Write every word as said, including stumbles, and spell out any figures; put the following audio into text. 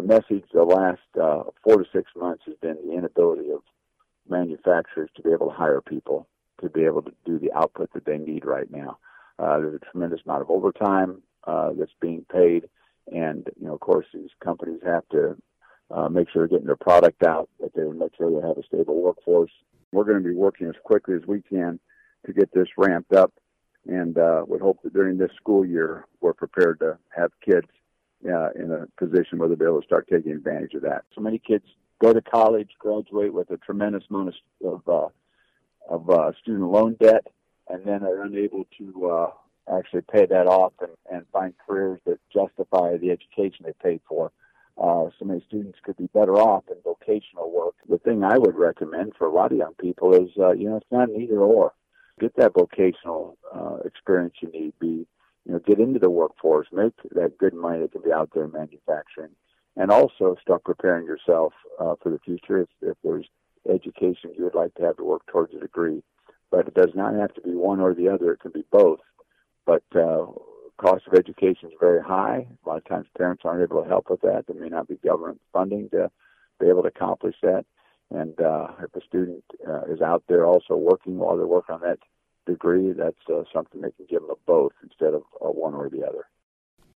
the message the last uh, four to six months has been the inability of manufacturers to be able to hire people to be able to do the output that they need right now. Uh, there's a tremendous amount of overtime uh, that's being paid, and you know, of course, these companies have to uh, make sure they're getting their product out, that they make sure they have a stable workforce. We're going to be working as quickly as we can to get this ramped up, and uh, would hope that during this school year we're prepared to have kids uh, in a position where they'll be able to start taking advantage of that. So many kids go to college, graduate with a tremendous amount of, of, uh, of uh, student loan debt, and then are unable to uh, actually pay that off and, and find careers that justify the education they paid for. Uh, so many students could be better off in vocational work. The thing I would recommend for a lot of young people is, uh, you know, it's not an either or. Get that vocational uh, experience you need. Be, you know, get into the workforce, make that good money that can be out there in manufacturing, and also start preparing yourself uh, for the future. If, if there's education you would like to have to work towards a degree, but it does not have to be one or the other. It can be both. But uh, cost of education is very high. A lot of times parents aren't able to help with that. There may not be government funding to be able to accomplish that. And uh, if a student uh, is out there also working while they're working on that degree, that's uh, something they can give them a both instead of uh, one or the other.